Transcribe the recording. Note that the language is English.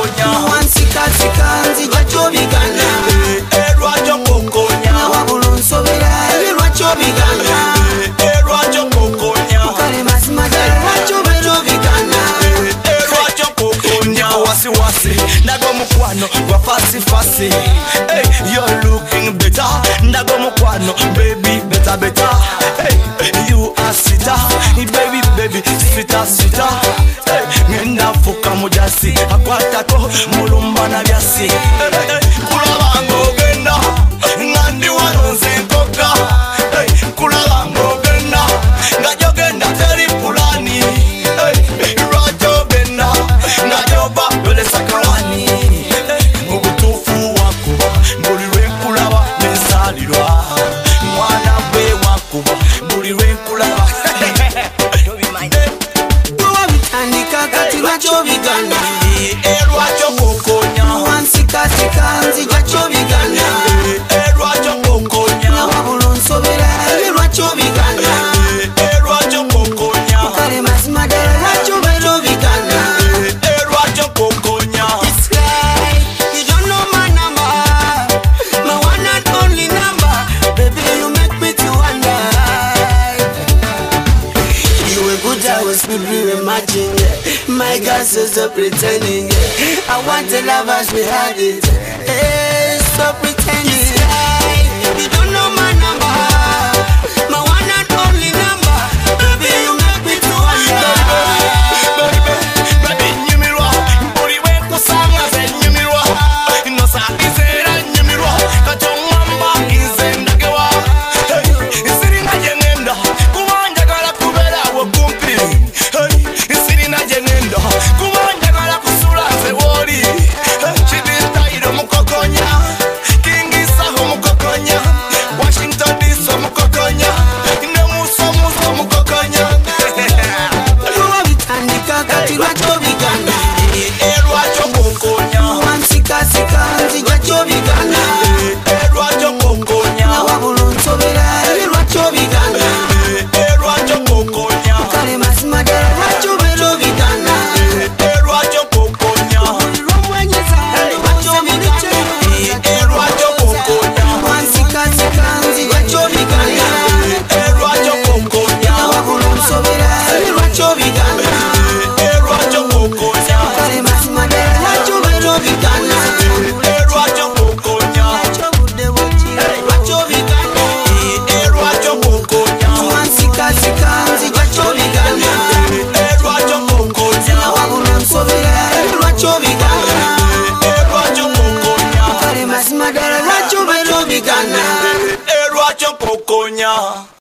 kokonya wansika nzija kyobigana lwakyo kokonya wabulunsobera lwakyo bigana lwakyo kokonya kale mazima ddala lwakyo bekyobigana lwakyo kokonya wasiwasi ndaga omukwano gwa fasifasi you're looking better ndaga omukwano baby better you are sweeter baby sweeter ngenda fuka mujasi akwatako mulumbana byasi kulaba ngogenda ngandi wano nze nkoka kulaba ngogenda ngajogenda teri pulani lwajogenda ngajoba yolesa kalani mubutuufu wakuba buli lwenkulaba nensalirwa mwana gwe wakuba buli lwenkulaba andika kati lwakyo bigana lwakyo kokonya wansika nzija kyobigana lwakyo kokonya wabulunsobera lwakyo bigana lwakyo kokonya kale mazima ddala lwakyo bekyobigana lwakyo kokonya you don't know my number, my one and only number. Baby, you make me to wonder. You were good, I was good, we were matching. My girl says stop pretending. I want the love as we had it. Hey, stop pretending. You don't know my number, my one and only number. Baby, you make me to wonder. baby nyumirwa buli wenkusanga ze nyumirwa nosakizera nyumirwa katongamba nze ndagewa sirina gyengenda kuba njagala kubeerawo kumpi sirina gyengenda kuba njagala kusula nze wooli kibintayiro mukokonya kingisaho mukokonya Washington DC mukokonya nemusomuso mukokonya andika kati lwakyo bigana lwakyo kokonya wansika nzija kyobigana lwakyo kokonya wabulunsobera lwakyo bigana lwakyo kokonya kale mazima ddala lwakyo bekyobigana lwakyo kokonya lwomwenyeza lwakyo bigana lwakyo kokonya wansika nzija kyobigana lwakyo kokonya wabulunsobera lwakyo bigana lwakyo kokonya kale mazima ddala lwakyo bekyobigana lwakyo kokonya budde bwekiro lwakyo bigana lwakyo kokonya wansika nzija kyobigana lwakyo kokonya wabulunsobera lwakyo bigana lwakyo kokonya kale mazima ddala lwakyo bekyobigana lwakyo kokonya